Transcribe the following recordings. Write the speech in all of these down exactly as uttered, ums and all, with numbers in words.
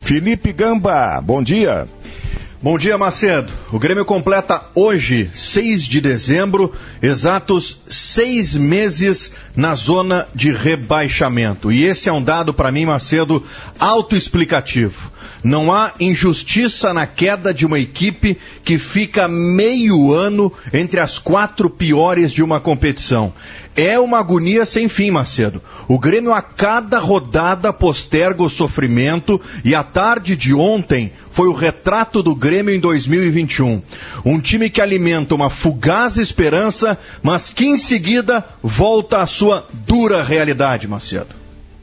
Felipe Gamba, bom dia. Bom dia, Macedo. O Grêmio completa hoje, seis de dezembro, exatos seis meses na zona de rebaixamento. E esse é um dado, para mim, Macedo, autoexplicativo. Não há injustiça na queda de uma equipe que fica meio ano entre as quatro piores de uma competição. É uma agonia sem fim, Macedo. O Grêmio a cada rodada posterga o sofrimento e a tarde de ontem foi o retrato do Grêmio em dois mil e vinte e um. Um time que alimenta uma fugaz esperança, mas que em seguida volta à sua dura realidade, Macedo.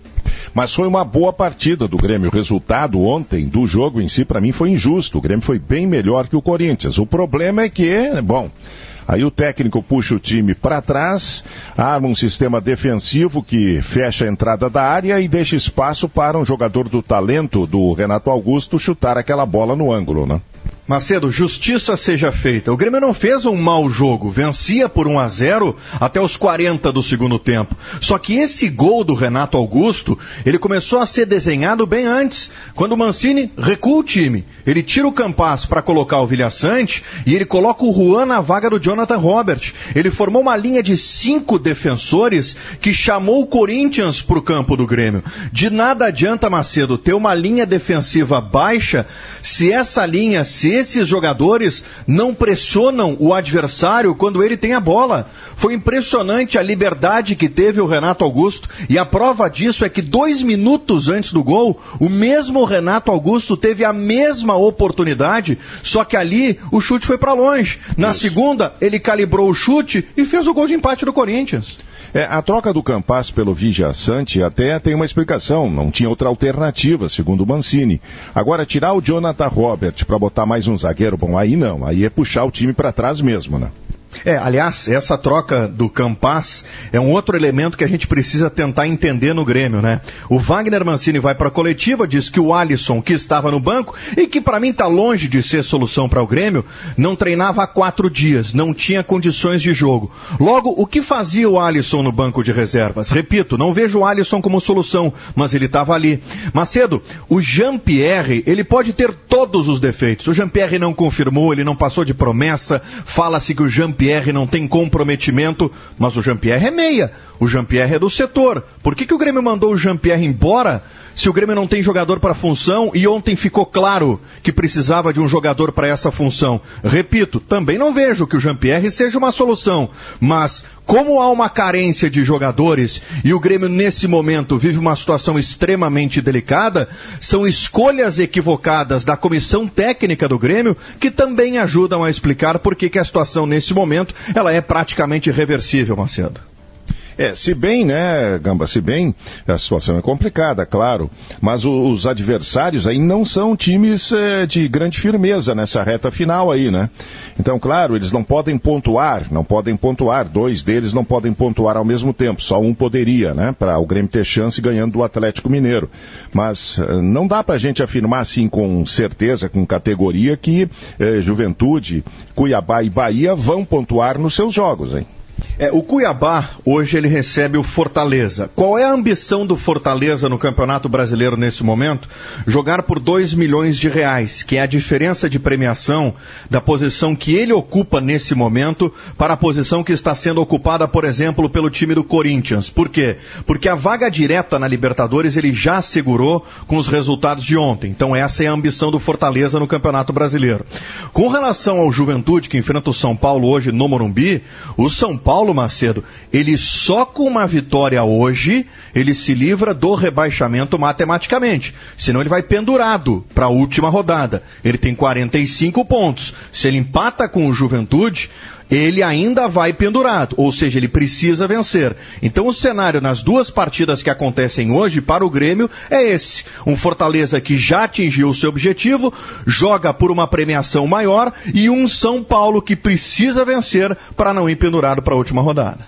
Mas foi uma boa partida do Grêmio. O resultado ontem do jogo em si, para mim, foi injusto. O Grêmio foi bem melhor que o Corinthians. O problema é que, bom, aí o técnico puxa o time para trás, arma um sistema defensivo que fecha a entrada da área e deixa espaço para um jogador do talento do Renato Augusto chutar aquela bola no ângulo, né? Macedo, justiça seja feita. O Grêmio não fez um mau jogo, vencia por um a zero até os quarenta do segundo tempo. Só que esse gol do Renato Augusto, ele começou a ser desenhado bem antes, quando o Mancini recua o time. Ele tira o Campas para colocar o Vilhaçante e ele coloca o Juan na vaga do Jonathan Robert. Ele formou uma linha de cinco defensores que chamou o Corinthians para o campo do Grêmio. De nada adianta, Macedo, ter uma linha defensiva baixa se essa linha, se esses jogadores não pressionam o adversário quando ele tem a bola. Foi impressionante a liberdade que teve o Renato Augusto e a prova disso é que dois minutos antes do gol, o mesmo Renato Augusto teve a mesma oportunidade, só que ali o chute foi para longe. Na Isso. segunda, ele calibrou o chute e fez o gol de empate do Corinthians. É, a troca do Campas pelo Vilhaçante até tem uma explicação, não tinha outra alternativa, segundo o Mancini. Agora, tirar o Jonathan Robert para botar mais um zagueiro, bom, aí não, aí é puxar o time para trás mesmo, né? É, aliás, essa troca do Campas é um outro elemento que a gente precisa tentar entender no Grêmio, né? O Wagner Mancini vai para a coletiva, diz que o Alisson, que estava no banco, e que para mim está longe de ser solução para o Grêmio, não treinava há quatro dias, não tinha condições de jogo. Logo, o que fazia o Alisson no banco de reservas? Repito, não vejo o Alisson como solução, mas ele estava ali. Macedo, o Jean-Pierre, ele pode ter todos os defeitos. O Jean-Pierre não confirmou, ele não passou de promessa, fala-se que o Jean-Pierre Jean-Pierre não tem comprometimento, mas o Jean-Pierre é meia, o Jean-Pierre é do setor. Por que que o Grêmio mandou o Jean-Pierre embora se o Grêmio não tem jogador para a função e ontem ficou claro que precisava de um jogador para essa função? Repito, também não vejo que o Jean-Pierre seja uma solução, mas como há uma carência de jogadores e o Grêmio nesse momento vive uma situação extremamente delicada, são escolhas equivocadas da comissão técnica do Grêmio que também ajudam a explicar por que que a situação nesse momento ela é praticamente irreversível, Macedo. É, se bem, né, Gamba, se bem, a situação é complicada, claro, mas o, os adversários aí não são times é, de grande firmeza nessa reta final aí, né? Então, claro, eles não podem pontuar, não podem pontuar, dois deles não podem pontuar ao mesmo tempo, só um poderia, né, para o Grêmio ter chance ganhando do Atlético Mineiro. Mas não dá pra gente afirmar assim com certeza, com categoria, que é, Juventude, Cuiabá e Bahia vão pontuar nos seus jogos, hein? É, o Cuiabá, hoje, ele recebe o Fortaleza. Qual é a ambição do Fortaleza no Campeonato Brasileiro nesse momento? Jogar por dois milhões de reais, que é a diferença de premiação da posição que ele ocupa nesse momento para a posição que está sendo ocupada, por exemplo, pelo time do Corinthians. Por quê? Porque a vaga direta na Libertadores ele já assegurou com os resultados de ontem. Então essa é a ambição do Fortaleza no Campeonato Brasileiro. Com relação ao Juventude, que enfrenta o São Paulo hoje no Morumbi, o São Paulo, Macedo, ele só com uma vitória hoje, ele se livra do rebaixamento matematicamente. Senão ele vai pendurado para a última rodada. Ele tem quarenta e cinco pontos. Se ele empata com o Juventude, ele ainda vai pendurado, ou seja, ele precisa vencer. Então o cenário nas duas partidas que acontecem hoje para o Grêmio é esse. Um Fortaleza que já atingiu o seu objetivo, joga por uma premiação maior, e um São Paulo que precisa vencer para não ir pendurado para a última rodada.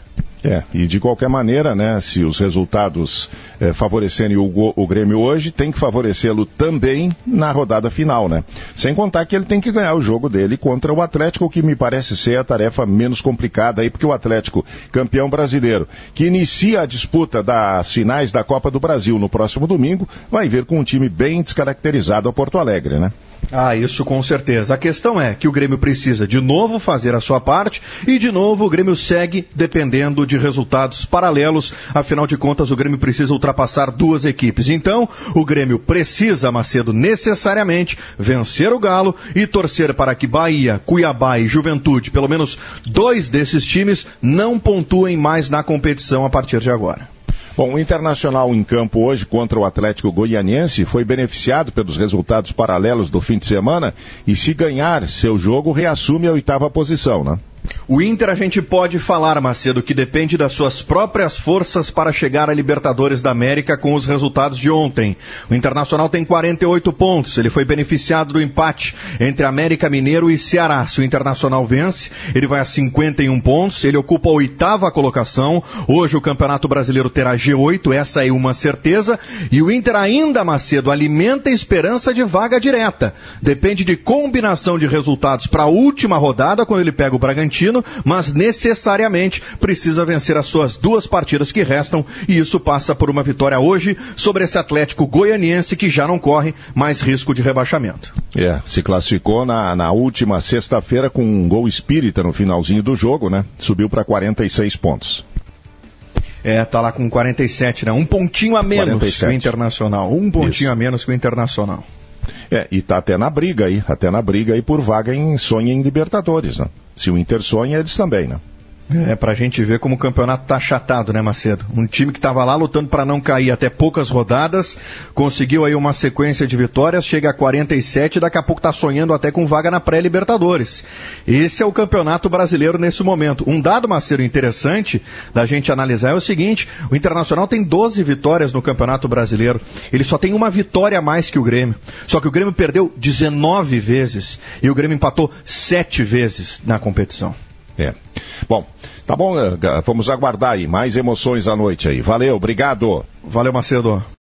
É, e de qualquer maneira, né, se os resultados eh, favorecerem o, o Grêmio hoje, tem que favorecê-lo também na rodada final, né? Sem contar que ele tem que ganhar o jogo dele contra o Atlético, que me parece ser a tarefa menos complicada aí, porque o Atlético, campeão brasileiro, que inicia a disputa das finais da Copa do Brasil no próximo domingo, vai vir com um time bem descaracterizado a Porto Alegre, né? Ah, isso com certeza. A questão é que o Grêmio precisa de novo fazer a sua parte e de novo o Grêmio segue dependendo de resultados paralelos. Afinal de contas, o Grêmio precisa ultrapassar duas equipes. Então, o Grêmio precisa, Macedo, necessariamente vencer o Galo e torcer para que Bahia, Cuiabá e Juventude, pelo menos dois desses times, não pontuem mais na competição a partir de agora. Bom, o Internacional em campo hoje contra o Atlético Goianiense foi beneficiado pelos resultados paralelos do fim de semana e, se ganhar seu jogo, reassume a oitava posição, né? O Inter, a gente pode falar, Macedo, que depende das suas próprias forças para chegar à Libertadores da América com os resultados de ontem. O Internacional tem quarenta e oito pontos, ele foi beneficiado do empate entre América Mineiro e Ceará. Se o Internacional vence, ele vai a cinquenta e um pontos, ele ocupa a oitava colocação. Hoje o Campeonato Brasileiro terá G oito, essa é uma certeza. E o Inter ainda, Macedo, alimenta a esperança de vaga direta. Depende de combinação de resultados para a última rodada, quando ele pega o Bragantino, mas necessariamente precisa vencer as suas duas partidas que restam, e isso passa por uma vitória hoje sobre esse Atlético Goianiense, que já não corre mais risco de rebaixamento. É, se classificou na, na última sexta-feira com um gol espírita no finalzinho do jogo, né? Subiu para quarenta e seis pontos. É, tá lá com quarenta e sete, né? Um pontinho a menos quarenta e sete. Que o Internacional. Um pontinho Isso. a menos que o Internacional. É, e tá até na briga aí, até na briga aí por vaga em sonho em Libertadores, né? Se o Inter sonha, eles também, né? É, pra gente ver como o campeonato tá achatado, né, Macedo? Um time que tava lá lutando para não cair até poucas rodadas, conseguiu aí uma sequência de vitórias, chega a quarenta e sete e daqui a pouco tá sonhando até com vaga na pré-Libertadores. Esse é o campeonato brasileiro nesse momento. Um dado, Macedo, interessante da gente analisar é o seguinte: o Internacional tem doze vitórias no campeonato brasileiro, ele só tem uma vitória a mais que o Grêmio, só que o Grêmio perdeu dezenove vezes e o Grêmio empatou sete vezes na competição. É. Bom, tá bom, vamos aguardar aí mais emoções à noite aí. Valeu, obrigado. Valeu, Macedo.